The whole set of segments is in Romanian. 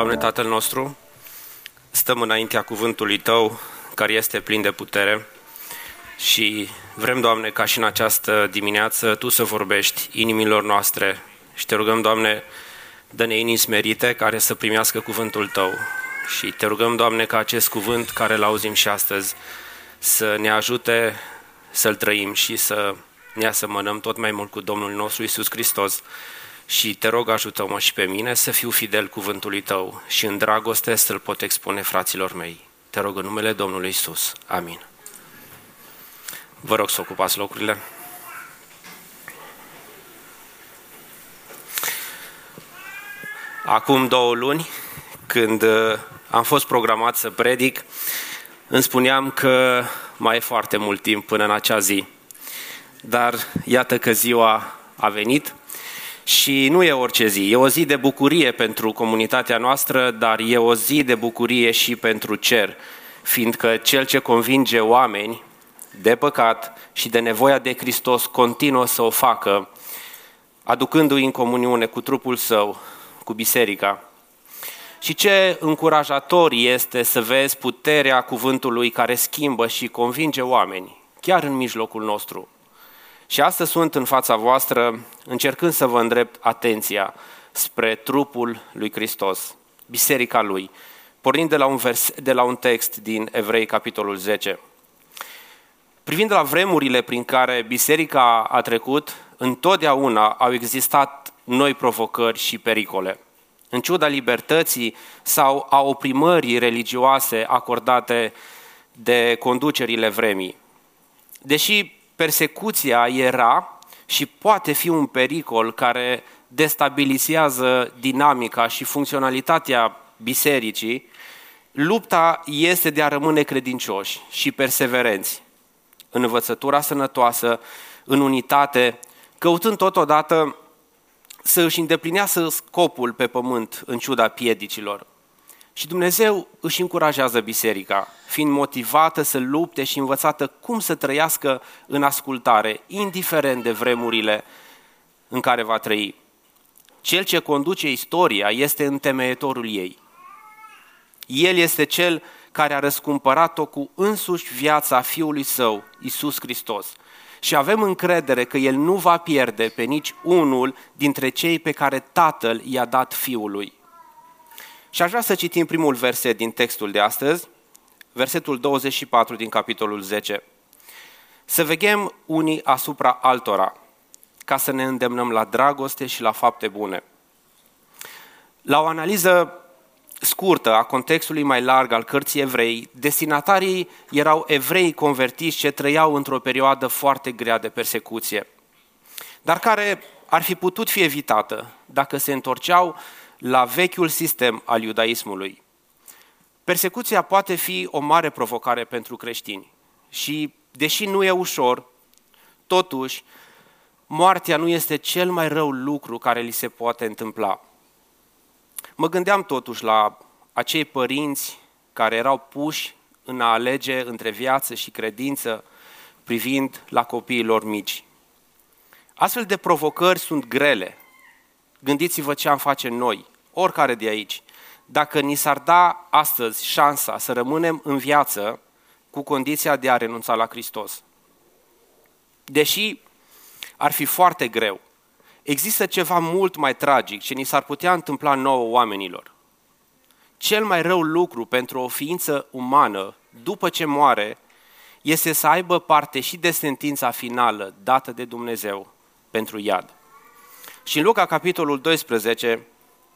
Doamne, Tatăl nostru, stăm înaintea cuvântului Tău, care este plin de putere și vrem, Doamne, ca și în această dimineață Tu să vorbești inimilor noastre și Te rugăm, Doamne, dă-ne inimi smerite care să primească cuvântul Tău și Te rugăm, Doamne, ca acest cuvânt care îl auzim și astăzi să ne ajute să-L trăim și să ne asemănăm tot mai mult cu Domnul nostru Iisus Hristos. Și te rog, ajută-mă și pe mine să fiu fidel cuvântului Tău și în dragoste să-L pot expune fraților mei. Te rog în numele Domnului Iisus. Amin. Vă rog să ocupați locurile. Acum 2 luni, când am fost programat să predic, îmi spuneam că mai e foarte mult timp până în acea zi. Dar iată că ziua a venit. Și nu e orice zi, e o zi de bucurie pentru comunitatea noastră, dar e o zi de bucurie și pentru cer, fiindcă Cel ce convinge oameni de păcat și de nevoia de Hristos continuă să o facă, aducându-i în comuniune cu trupul Său, cu biserica. Și ce încurajator este să vezi puterea cuvântului care schimbă și convinge oameni, chiar în mijlocul nostru. Și astăzi sunt în fața voastră încercând să vă îndrept atenția spre trupul lui Hristos, biserica Lui, pornind de la un text din Evrei, capitolul 10. Privind la vremurile prin care biserica a trecut, întotdeauna au existat noi provocări și pericole. În ciuda libertății sau a oprimării religioase acordate de conducerile vremii. Deși persecuția era și poate fi un pericol care destabilizează dinamica și funcționalitatea bisericii, lupta este de a rămâne credincioși și perseverenți în învățătura sănătoasă, în unitate, căutând totodată să își îndeplinească scopul pe pământ în ciuda piedicilor. Și Dumnezeu își încurajează biserica, fiind motivată să lupte și învățată cum să trăiască în ascultare, indiferent de vremurile în care va trăi. Cel ce conduce istoria este întemeietorul ei. El este Cel care a răscumpărat-o cu însuși viața Fiului Său, Iisus Hristos. Și avem încredere că El nu va pierde pe nici unul dintre cei pe care Tatăl i-a dat Fiului. Și aș vrea să citim primul verset din textul de astăzi, versetul 24 din capitolul 10. Să veghem unii asupra altora, ca să ne îndemnăm la dragoste și la fapte bune. La o analiză scurtă a contextului mai larg al cărții Evrei, destinatarii erau evrei convertiți ce trăiau într-o perioadă foarte grea de persecuție, dar care ar fi putut fi evitată dacă se întorceau la vechiul sistem al iudaismului. Persecuția poate fi o mare provocare pentru creștini și, deși nu e ușor, totuși, moartea nu este cel mai rău lucru care li se poate întâmpla. Mă gândeam totuși la acei părinți care erau puși în a alege între viață și credință privind la copiii lor mici. Astfel de provocări sunt grele. Gândiți-vă ce am face noi, oricare de aici, dacă ni s-ar da astăzi șansa să rămânem în viață cu condiția de a renunța la Hristos. Deși ar fi foarte greu, există ceva mult mai tragic ce ni s-ar putea întâmpla nouă oamenilor. Cel mai rău lucru pentru o ființă umană, după ce moare, este să aibă parte și de sentința finală dată de Dumnezeu pentru iad. Și în Luca, capitolul 12,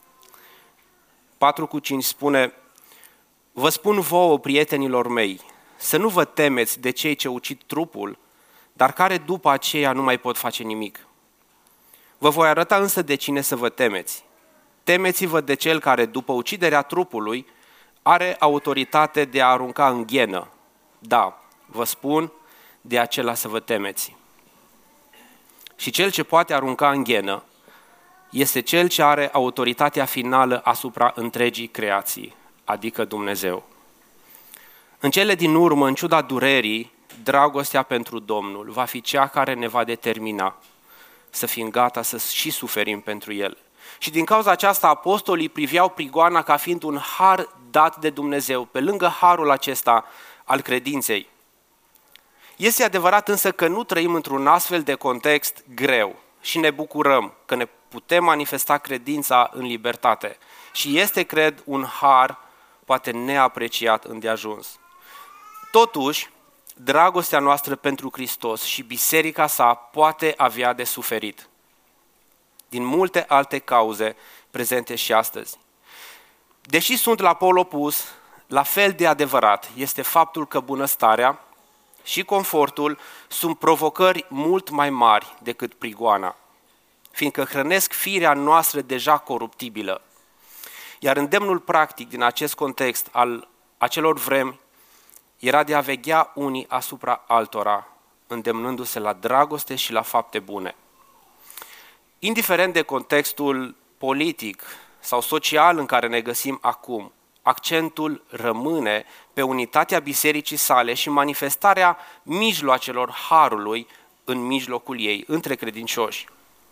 4:5 spune: Vă spun vouă, prietenilor mei, să nu vă temeți de cei ce ucid trupul, dar care după aceea nu mai pot face nimic. Vă voi arăta însă de cine să vă temeți. Temeți-vă de cel care, după uciderea trupului, are autoritate de a arunca în ghenă. Da, vă spun, de acela să vă temeți. Și cel ce poate arunca în ghenă este Cel ce are autoritatea finală asupra întregii creații, adică Dumnezeu. În cele din urmă, în ciuda durerii, dragostea pentru Domnul va fi cea care ne va determina să fim gata să și suferim pentru El. Și din cauza aceasta apostolii priveau prigoana ca fiind un har dat de Dumnezeu, pe lângă harul acesta al credinței. Este adevărat însă că nu trăim într-un astfel de context greu și ne bucurăm că ne putem manifesta credința în libertate. Și este, cred, un har poate neapreciat îndeajuns. Totuși, dragostea noastră pentru Hristos și biserica sa poate avea de suferit din multe alte cauze prezente și astăzi. Deși sunt la pol opus, la fel de adevărat este faptul că bunăstarea și confortul sunt provocări mult mai mari decât prigoana, fiindcă hrănesc firea noastră deja coruptibilă. Iar îndemnul practic din acest context al acelor vremi era de a veghea unii asupra altora, îndemnându-se la dragoste și la fapte bune. Indiferent de contextul politic sau social în care ne găsim acum, accentul rămâne pe unitatea bisericii sale și manifestarea mijloacelor harului în mijlocul ei, între credincioși.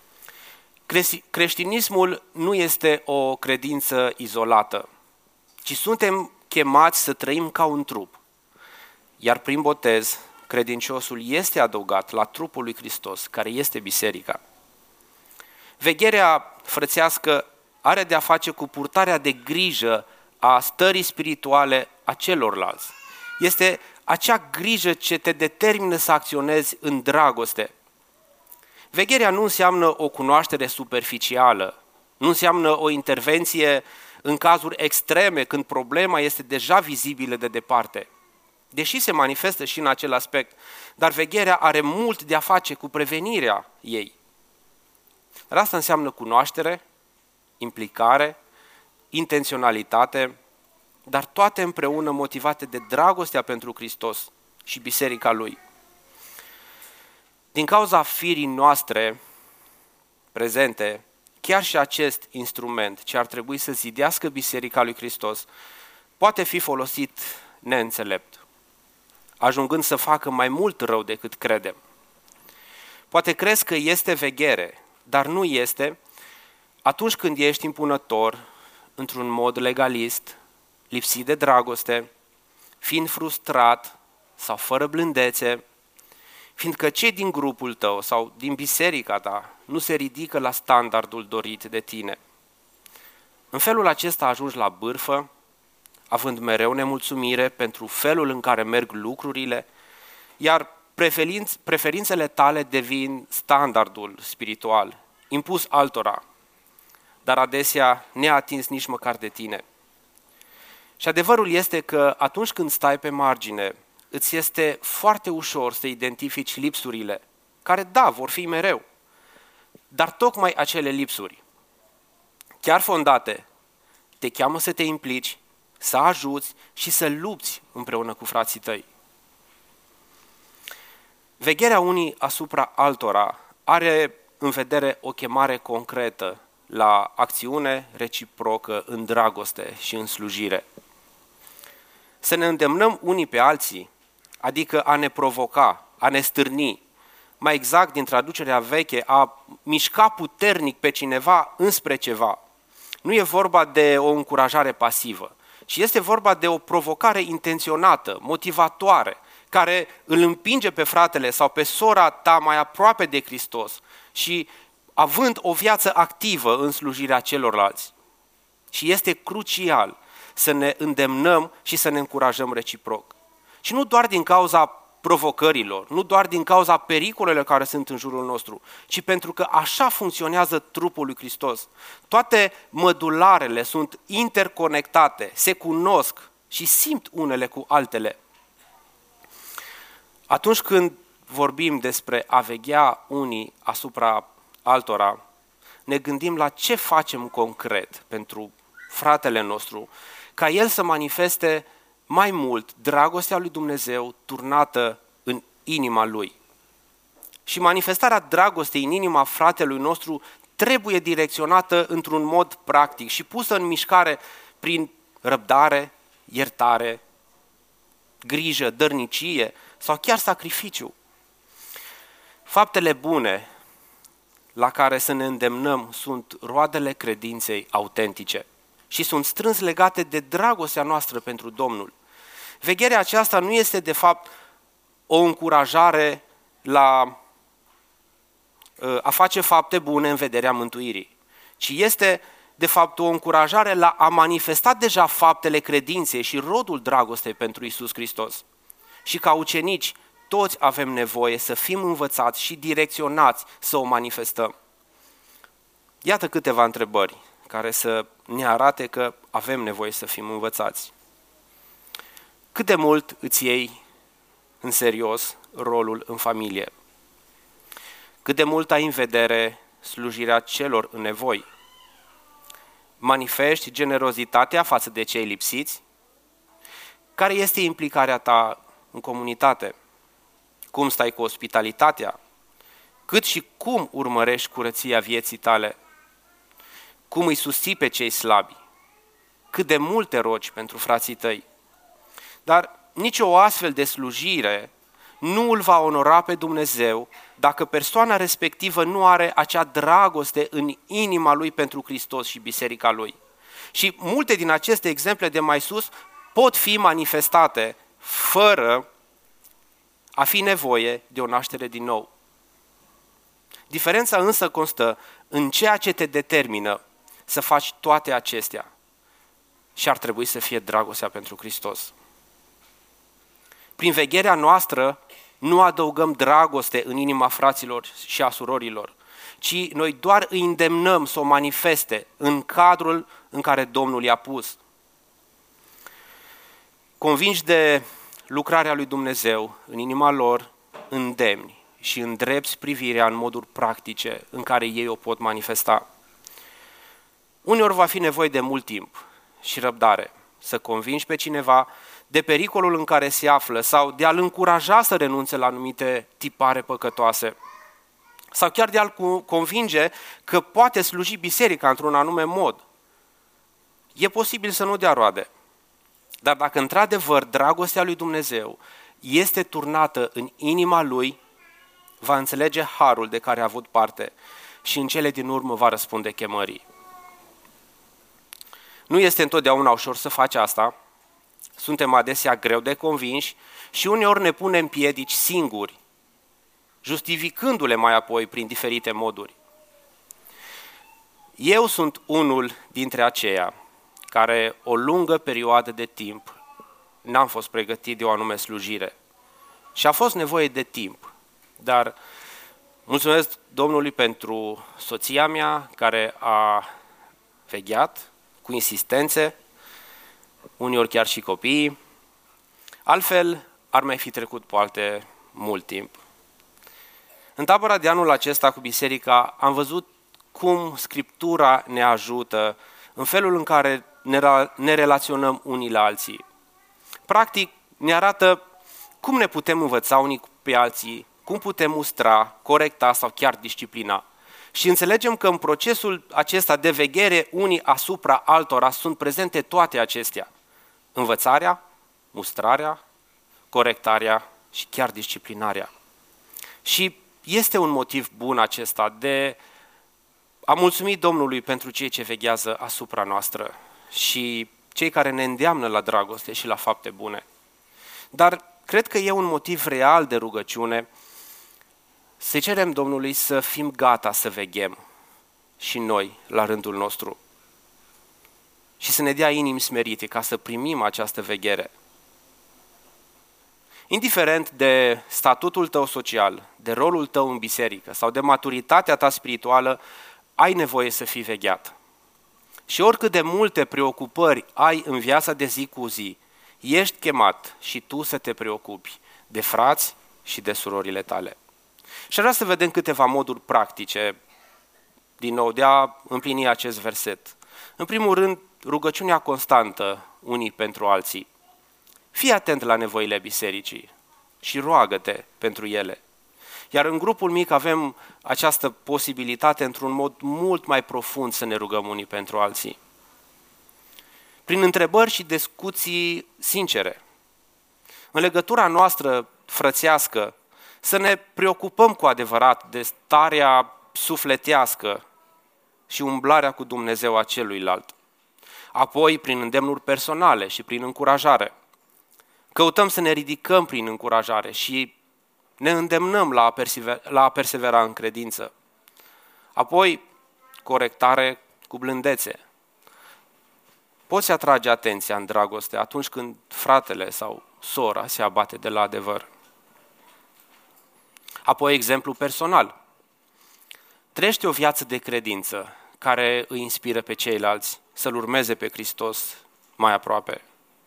Creștinismul nu este o credință izolată, ci suntem chemați să trăim ca un trup, iar prin botez, credinciosul este adăugat la trupul lui Hristos, care este biserica. Vegherea frățească are de a face cu purtarea de grijă a stării spirituale a celorlalți. Este acea grijă ce te determină să acționezi în dragoste. Vegherea nu înseamnă o cunoaștere superficială, nu înseamnă o intervenție în cazuri extreme, când problema este deja vizibilă de departe. Deși se manifestă și în acel aspect, dar vegherea are mult de a face cu prevenirea ei. Dar asta înseamnă cunoaștere, implicare, intenționalitate, dar toate împreună motivate de dragostea pentru Hristos și biserica Lui. Din cauza firii noastre prezente, chiar și acest instrument ce ar trebui să zidească biserica lui Hristos poate fi folosit neînțelept, ajungând să facă mai mult rău decât credem. Poate crezi că este veghere, dar nu este atunci când ești impunător, într-un mod legalist, lipsit de dragoste, fiind frustrat sau fără blândețe, fiindcă cei din grupul tău sau din biserica ta nu se ridică la standardul dorit de tine. În felul acesta ajungi la bârfă, având mereu nemulțumire pentru felul în care merg lucrurile, iar preferințele tale devin standardul spiritual, impus altora, dar adesea neatins nici măcar de tine. Și adevărul este că atunci când stai pe margine, îți este foarte ușor să identifici lipsurile, care, da, vor fi mereu, dar tocmai acele lipsuri, chiar fondate, te cheamă să te implici, să ajuți și să lupți împreună cu frații tăi. Vegherea unii asupra altora are în vedere o chemare concretă la acțiune reciprocă în dragoste și în slujire. Să ne îndemnăm unii pe alții, adică a ne provoca, a ne stârni, mai exact din traducerea veche, a mișca puternic pe cineva înspre ceva. Nu e vorba de o încurajare pasivă, ci este vorba de o provocare intenționată, motivatoare, care îl împinge pe fratele sau pe sora ta mai aproape de Hristos și având o viață activă în slujirea celorlalți. Și este crucial să ne îndemnăm și să ne încurajăm reciproc. Și nu doar din cauza provocărilor, nu doar din cauza pericolelor care sunt în jurul nostru, ci pentru că așa funcționează trupul lui Hristos. Toate mădularele sunt interconectate, se cunosc și simt unele cu altele. Atunci când vorbim despre a veghea unii asupra altora, ne gândim la ce facem concret pentru fratele nostru, ca el să manifeste mai mult dragostea lui Dumnezeu turnată în inima lui. Și manifestarea dragostei în inima fratelui nostru trebuie direcționată într-un mod practic și pusă în mișcare prin răbdare, iertare, grijă, dărnicie sau chiar sacrificiu. Faptele bune la care să ne îndemnăm sunt roadele credinței autentice și sunt strâns legate de dragostea noastră pentru Domnul. Vegherea aceasta nu este de fapt o încurajare la a face fapte bune în vederea mântuirii, ci este de fapt o încurajare la a manifesta deja faptele credinței și rodul dragostei pentru Iisus Hristos. Și ca ucenici, toți avem nevoie să fim învățați și direcționați să o manifestăm. Iată câteva întrebări care să ne arate că avem nevoie să fim învățați. Cât de mult îți iei în serios rolul în familie? Cât de mult ai în vedere slujirea celor în nevoi? Manifesti generozitatea față de cei lipsiți? Care este implicarea ta în comunitate? Cum stai cu ospitalitatea? Cât și cum urmărești curăția vieții tale? Cum îi susții pe cei slabi? Cât de mult te rogi pentru frații tăi? Dar nicio astfel de slujire nu îl va onora pe Dumnezeu dacă persoana respectivă nu are acea dragoste în inima lui pentru Hristos și biserica lui. Și multe din aceste exemple de mai sus pot fi manifestate fără a fi nevoie de o naștere din nou. Diferența însă constă în ceea ce te determină să faci toate acestea și ar trebui să fie dragostea pentru Hristos. Prin vegherea noastră nu adăugăm dragoste în inima fraților și a surorilor, ci noi doar îi îndemnăm să o manifeste în cadrul în care Domnul i-a pus. Convinși de lucrarea lui Dumnezeu în inima lor, îndemni și îndrepți privirea în moduri practice în care ei o pot manifesta. Uneori va fi nevoie de mult timp și răbdare să convingi pe cineva de pericolul în care se află sau de a-l încuraja să renunțe la anumite tipare păcătoase sau chiar de a-l convinge că poate sluji biserica într-un anume mod. E posibil să nu dea roade, dar dacă într-adevăr dragostea lui Dumnezeu este turnată în inima lui, va înțelege harul de care a avut parte și în cele din urmă va răspunde chemării. Nu este întotdeauna ușor să faci asta, suntem adesea greu de convinși și uneori ne punem piedici singuri, justificându-le mai apoi prin diferite moduri. Eu sunt unul dintre aceia care o lungă perioadă de timp n-am fost pregătit de o anume slujire și a fost nevoie de timp, dar mulțumesc Domnului pentru soția mea care a vegheat cu insistențe, uneori chiar și copiii, altfel ar mai fi trecut poate mult timp. În tabăra de anul acesta cu biserica am văzut cum Scriptura ne ajută în felul în care ne relaționăm unii la alții. Practic ne arată cum ne putem învăța unii pe alții, cum putem mustra, corecta sau chiar disciplina. Și înțelegem că în procesul acesta de veghere unii asupra altora sunt prezente toate acestea. Învățarea, mustrarea, corectarea și chiar disciplinarea. Și este un motiv bun acesta de a mulțumi Domnului pentru cei ce veghează asupra noastră și cei care ne îndeamnă la dragoste și la fapte bune. Dar cred că e un motiv real de rugăciune să cerem Domnului să fim gata să veghem și noi la rândul nostru și să ne dea inimi smerite ca să primim această veghere. Indiferent de statutul tău social, de rolul tău în biserică sau de maturitatea ta spirituală, ai nevoie să fii vegheat. Și oricât de multe preocupări ai în viața de zi cu zi, ești chemat și tu să te preocupi de frați și de surorile tale. Și vreau să vedem câteva moduri practice, din nou, de a împlini acest verset. În primul rând, rugăciunea constantă unii pentru alții. Fii atent la nevoile bisericii și roagă-te pentru ele. Iar în grupul mic avem această posibilitate într-un mod mult mai profund să ne rugăm unii pentru alții. Prin întrebări și discuții sincere. În legătura noastră frățească, să ne preocupăm cu adevărat de starea sufletească și umblarea cu Dumnezeu a celuilalt. Apoi, prin îndemnuri personale și prin încurajare. Căutăm să ne ridicăm prin încurajare și ne îndemnăm la a persevera în credință. Apoi, corectare cu blândețe. Poți atrage atenția în dragoste atunci când fratele sau sora se abate de la adevăr. Apoi, exemplu personal. Trăiește o viață de credință care îi inspiră pe ceilalți să-L urmeze pe Hristos mai aproape.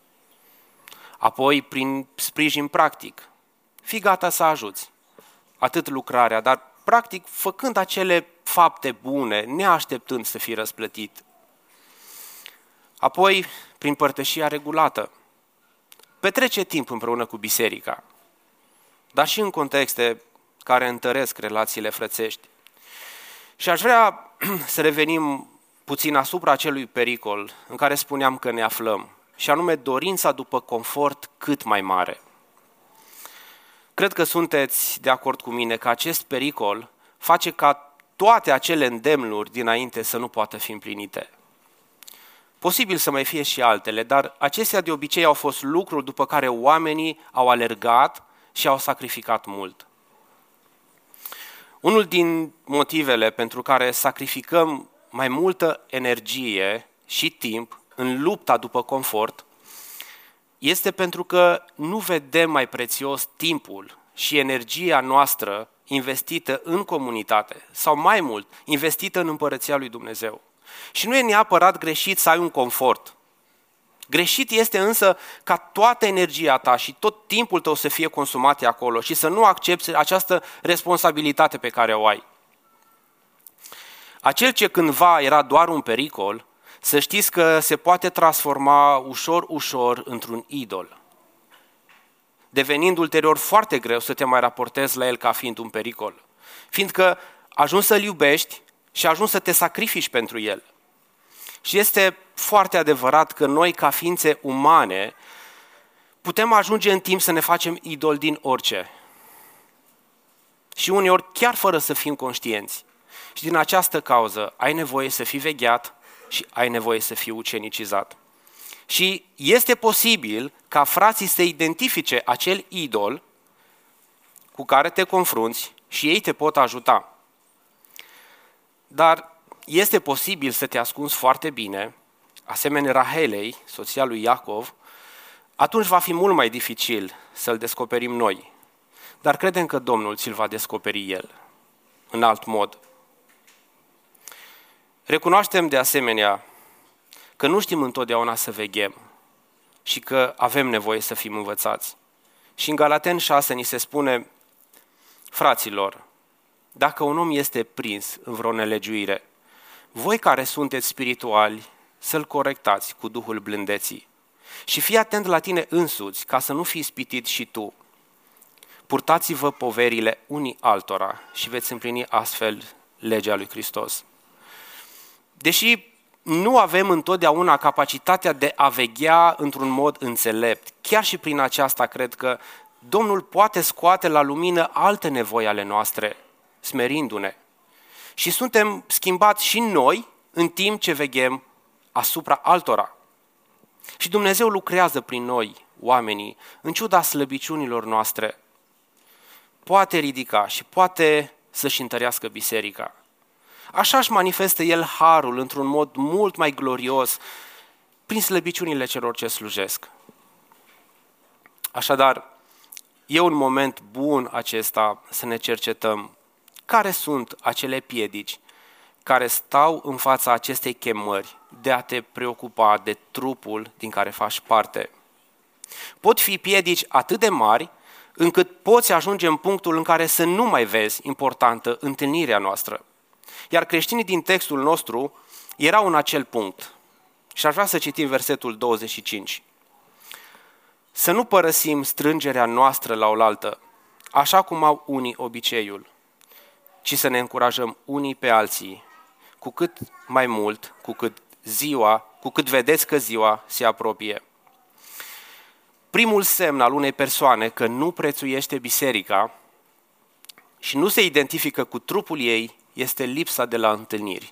Apoi, prin sprijin practic, fii gata să ajuți. Atât lucrarea, dar practic făcând acele fapte bune, neașteptând să fii răsplătit. Apoi, prin părtășia regulată, petrece timp împreună cu biserica, dar și în contexte care întăresc relațiile frățești. Și aș vrea să revenim puțin asupra acelui pericol în care spuneam că ne aflăm, și anume dorința după confort cât mai mare. Cred că sunteți de acord cu mine că acest pericol face ca toate acele îndemnuri dinainte să nu poată fi împlinite. Posibil să mai fie și altele, dar acestea de obicei au fost lucruri după care oamenii au alergat și au sacrificat mult. Unul din motivele pentru care sacrificăm mai multă energie și timp în lupta după confort este pentru că nu vedem mai prețios timpul și energia noastră investită în comunitate sau mai mult, investită în Împărăția lui Dumnezeu. Și nu e neapărat greșit să ai un confort. Greșit este însă ca toată energia ta și tot timpul tău să fie consumate acolo și să nu accepți această responsabilitate pe care o ai. Acel ce cândva era doar un pericol, să știți că se poate transforma ușor, ușor într-un idol, devenind ulterior foarte greu să te mai raportezi la el ca fiind un pericol, fiindcă ajungi să-l iubești și ajungi să te sacrifici pentru el. Și este foarte adevărat că noi, ca ființe umane, putem ajunge în timp să ne facem idol din orice. Și uneori chiar fără să fim conștienți. Și din această cauză ai nevoie să fii vegheat și ai nevoie să fii ucenicizat. Și este posibil ca frații să identifice acel idol cu care te confrunți și ei te pot ajuta. Dar este posibil să te ascunzi foarte bine, asemenea Rahelei, soția lui Iacov, atunci va fi mult mai dificil să-l descoperim noi. Dar credem că Domnul ți-l va descoperi El, în alt mod. Recunoaștem de asemenea că nu știm întotdeauna să veghem și că avem nevoie să fim învățați. Și în Galateni 6 ni se spune: fraților, dacă un om este prins în vreo nelegiuire, voi care sunteți spirituali, să-l corectați cu Duhul blândeții. Și fii atent la tine însuți, ca să nu fii ispitit și tu. Purtați-vă poverile unii altora și veți împlini astfel legea lui Hristos. Deși nu avem întotdeauna capacitatea de a veghea într-un mod înțelept, chiar și prin aceasta cred că Domnul poate scoate la lumină alte nevoi ale noastre, smerindu-ne. Și suntem schimbați și noi în timp ce veghem asupra altora. Și Dumnezeu lucrează prin noi, oamenii, în ciuda slăbiciunilor noastre. Poate ridica și poate să-și întărească biserica. Așa își manifestă El harul într-un mod mult mai glorios prin slăbiciunile celor ce slujesc. Așadar, e un moment bun acesta să ne cercetăm care sunt acele piedici care stau în fața acestei chemări de a te preocupa de trupul din care faci parte. Pot fi piedici atât de mari încât poți ajunge în punctul în care să nu mai vezi importantă întâlnirea noastră. Iar creștinii din textul nostru erau în acel punct. Și aș vrea să citim versetul 25. Să nu părăsim strângerea noastră la oaltă, așa cum au unii obiceiul, ci să ne încurajăm unii pe alții, cu cât mai mult, cu cât vedeți că ziua se apropie. Primul semn al unei persoane că nu prețuiește biserica și nu se identifică cu trupul ei este lipsa de la întâlniri.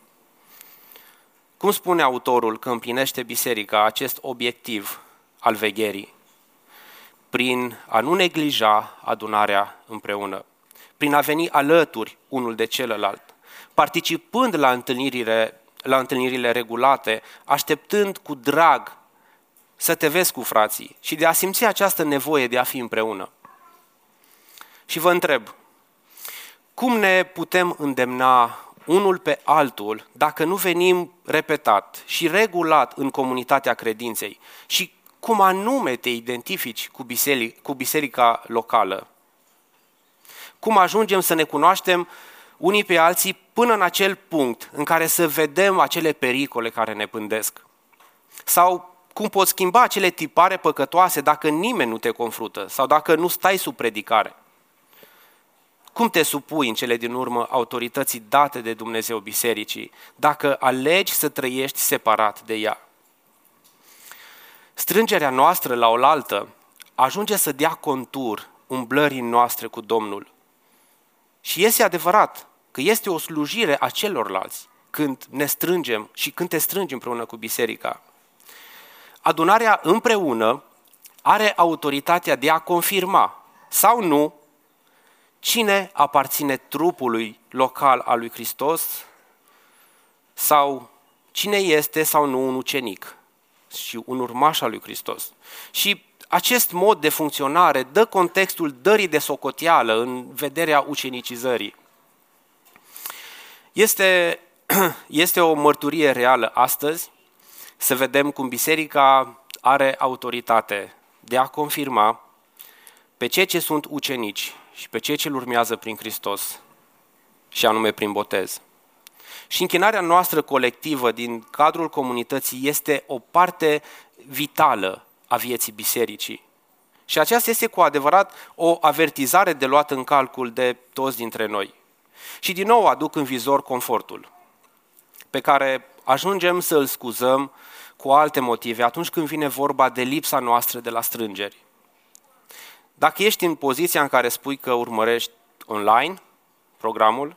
Cum spune autorul că împlinește biserica acest obiectiv al vegherii? Prin a nu neglija adunarea împreună, prin a veni alături unul de celălalt, participând la întâlnirile regulate, așteptând cu drag să te vezi cu frații și de a simți această nevoie de a fi împreună. Și vă întreb, cum ne putem îndemna unul pe altul dacă nu venim repetat și regulat în comunitatea credinței? Și cum anume te identifici cu biserica locală? Cum ajungem să ne cunoaștem unii pe alții până în acel punct în care să vedem acele pericole care ne pândesc? Sau cum poți schimba acele tipare păcătoase dacă nimeni nu te confruntă sau dacă nu stai sub predicare? Cum te supui în cele din urmă autorității date de Dumnezeu bisericii dacă alegi să trăiești separat de ea? Strângerea noastră la oaltă ajunge să dea contur umblării noastre cu Domnul. Și este adevărat că este o slujire a celorlalți când ne strângem și când te strângi împreună cu biserica. Adunarea împreună are autoritatea de a confirma sau nu cine aparține trupului local al lui Hristos sau cine este sau nu un ucenic și un urmaș al lui Hristos. Și acest mod de funcționare dă contextul dării de socoteală în vederea ucenicizării. Este o mărturie reală astăzi să vedem cum biserica are autoritate de a confirma pe cei ce sunt ucenici și pe cei ce îl urmează prin Hristos, și anume prin botez. Și închinarea noastră colectivă din cadrul comunității este o parte vitală a vieții bisericii. Și aceasta este cu adevărat o avertizare de luat în calcul de toți dintre noi. Și din nou aduc în vizor confortul, pe care ajungem să îl scuzăm cu alte motive atunci când vine vorba de lipsa noastră de la strângeri. Dacă ești în poziția în care spui că urmărești online programul,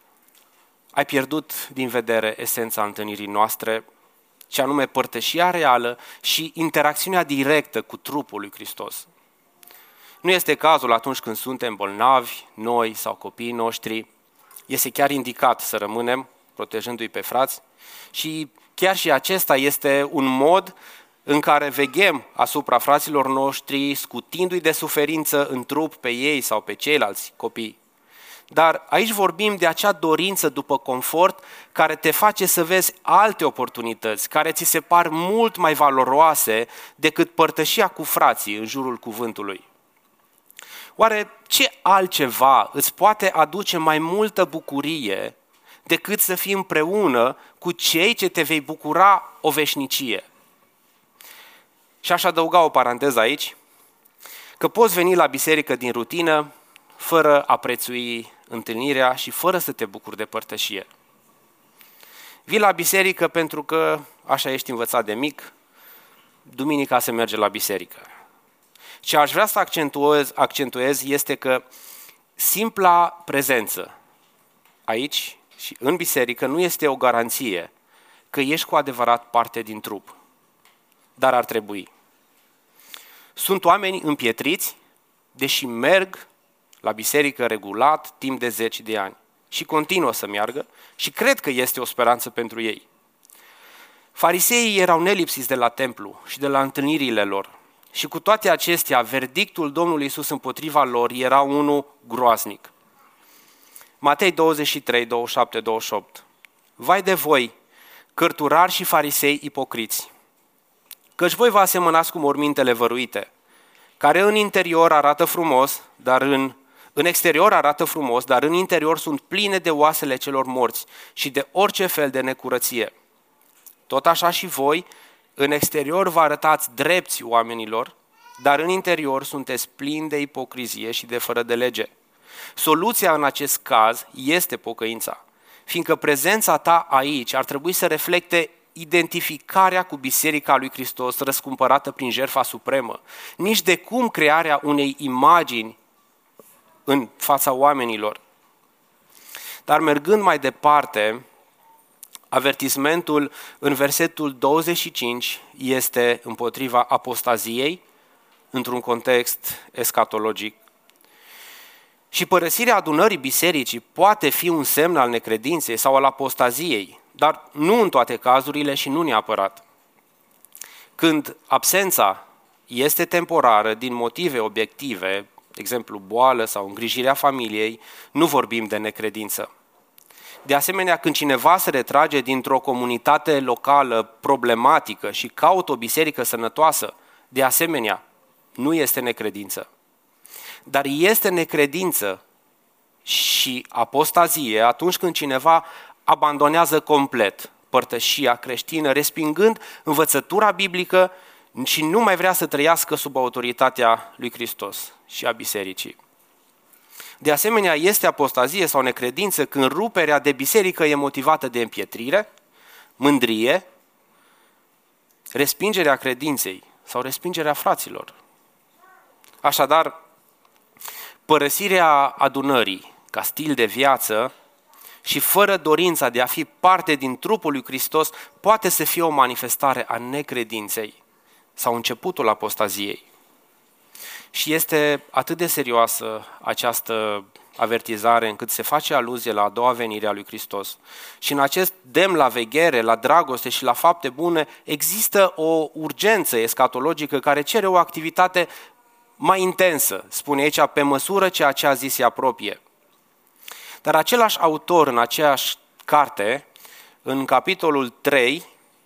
ai pierdut din vedere esența întâlnirii noastre, ce anume părtășia reală și interacțiunea directă cu trupul lui Hristos. Nu este cazul atunci când suntem bolnavi, noi sau copiii noștri. Este chiar indicat să rămânem protejându-i pe frați și chiar și acesta este un mod în care veghem asupra fraților noștri, scutindu-i de suferință în trup pe ei sau pe ceilalți copii. Dar aici vorbim de acea dorință după confort care te face să vezi alte oportunități, care ți se par mult mai valoroase decât părtășia cu frații în jurul cuvântului. Oare ce altceva îți poate aduce mai multă bucurie decât să fii împreună cu cei ce te vei bucura o veșnicie? Și aș adăuga o paranteză aici, că poți veni la biserică din rutină fără a prețui întâlnirea și fără să te bucuri de părtășie. Vii la biserică pentru că așa ești învățat de mic, duminica se merge la biserică. Ce aș vrea să accentuez este că simpla prezență aici și în biserică nu este o garanție că ești cu adevărat parte din trup, dar ar trebui. Sunt oameni împietriți, deși merg la biserică regulat timp de 10 de ani și continuă să meargă și cred că este o speranță pentru ei. Fariseii erau nelipsiți de la templu și de la întâlnirile lor și cu toate acestea, verdictul Domnului Iisus împotriva lor era unul groaznic. Matei 23, 27, 28. Vai de voi, cărturari și farisei ipocriți, căci voi vă asemănați cu mormintele văruite, care în interior arată frumos, dar în exterior arată frumos, dar în interior sunt pline de oasele celor morți și de orice fel de necurăție. Tot așa și voi, în exterior vă arătați drepți oamenilor, dar în interior sunteți plini de ipocrizie și de fără de lege. Soluția în acest caz este pocăința, fiindcă prezența ta aici ar trebui să reflecte identificarea cu Biserica lui Hristos răscumpărată prin jertfa supremă, nici de cum crearea unei imagini în fața oamenilor. Dar mergând mai departe, avertismentul în versetul 25 este împotriva apostaziei, într-un context escatologic. Și părăsirea adunării bisericii poate fi un semn al necredinței sau al apostaziei, dar nu în toate cazurile și nu neapărat. Când absența este temporară din motive obiective, de exemplu boală sau îngrijirea familiei, nu vorbim de necredință. De asemenea, când cineva se retrage dintr-o comunitate locală problematică și caută o biserică sănătoasă, de asemenea, nu este necredință. Dar este necredință și apostazie atunci când cineva abandonează complet părtășia creștină, respingând învățătura biblică și nu mai vrea să trăiască sub autoritatea lui Hristos și a bisericii. De asemenea, este apostazie sau necredință când ruperea de biserică e motivată de împietrire, mândrie, respingerea credinței sau respingerea fraților. Așadar, părăsirea adunării ca stil de viață și fără dorința de a fi parte din trupul lui Hristos poate să fie o manifestare a necredinței sau începutul apostaziei. Și este atât de serioasă această avertizare încât se face aluzie la a doua venire a lui Hristos. Și în acest demn la veghere, la dragoste și la fapte bune există o urgență escatologică care cere o activitate mai intensă, spune aici, pe măsură ce acea zi se apropie. Dar același autor în aceeași carte, în capitolul 3,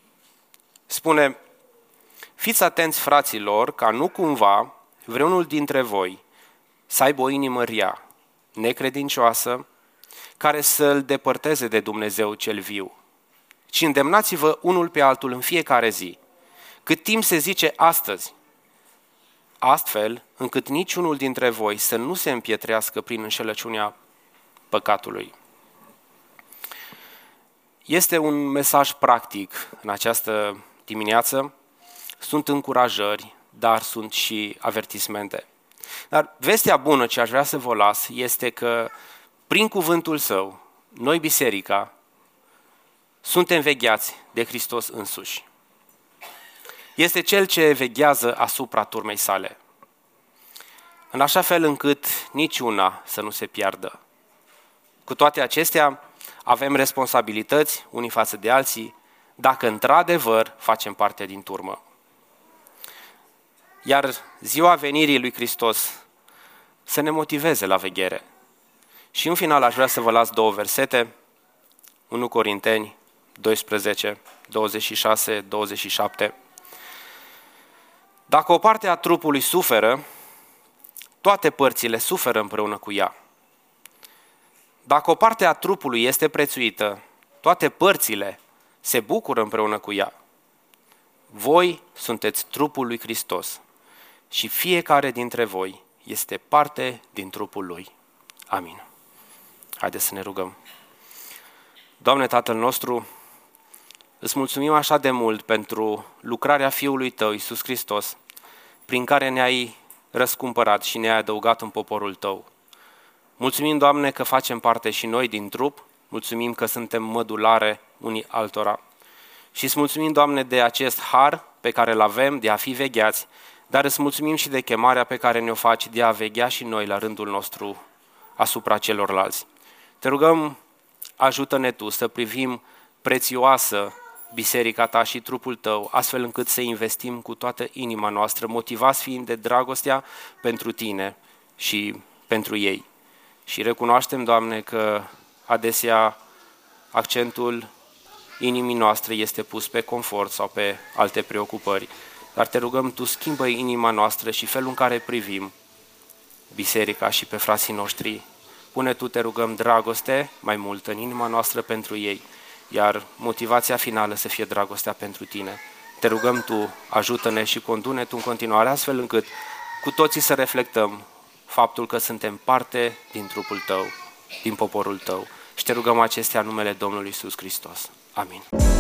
spune: fiți atenți, fraților, ca nu cumva vreunul dintre voi să aibă o inimă rea, necredincioasă, care să-L depărteze de Dumnezeu cel viu. Ci îndemnați-vă unul pe altul în fiecare zi, cât timp se zice astăzi, astfel încât niciunul dintre voi să nu se împietrească prin înșelăciunea păcatului. Este un mesaj practic în această dimineață. Sunt încurajări, dar sunt și avertismente. Dar vestea bună ce aș vrea să vă las este că prin cuvântul Său, noi, biserica, suntem vegheați de Hristos însuși. Este Cel ce veghează asupra turmei sale, în așa fel încât niciuna să nu se piardă. Cu toate acestea, avem responsabilități unii față de alții, dacă într-adevăr facem parte din turmă. Iar ziua venirii lui Hristos să ne motiveze la veghere. Și în final aș vrea să vă las două versete, 1 Corinteni 12, 26, 27. Dacă o parte a trupului suferă, toate părțile suferă împreună cu ea. Dacă o parte a trupului este prețuită, toate părțile se bucură împreună cu ea. Voi sunteți trupul lui Hristos și fiecare dintre voi este parte din trupul lui. Amin. Haideți să ne rugăm. Doamne, Tatăl nostru, îți mulțumim așa de mult pentru lucrarea Fiului Tău, Iisus Hristos, prin care ne-ai răscumpărat și ne-ai adăugat în poporul Tău. Mulțumim, Doamne, că facem parte și noi din trup, mulțumim că suntem mădulare unii altora. Și îți mulțumim, Doamne, de acest har pe care îl avem de a fi vegheați, dar îți mulțumim și de chemarea pe care ne-o faci de a veghea și noi la rândul nostru asupra celorlalți. Te rugăm, ajută-ne Tu să privim prețioasă biserica Ta și trupul Tău, astfel încât să investim cu toată inima noastră, motivați fiind de dragostea pentru Tine și pentru ei. Și recunoaștem, Doamne, că adesea accentul inimii noastre este pus pe confort sau pe alte preocupări. Dar Te rugăm, Tu schimbă inima noastră și felul în care privim biserica și pe frații noștri. Pune Tu, Te rugăm, dragoste mai mult în inima noastră pentru ei, iar motivația finală să fie dragostea pentru Tine. Te rugăm Tu, ajută-ne și condu-ne Tu în continuare, astfel încât cu toții să reflectăm faptul că suntem parte din trupul Tău, din poporul Tău. Și Te rugăm acestea în numele Domnului Iisus Hristos. Amin.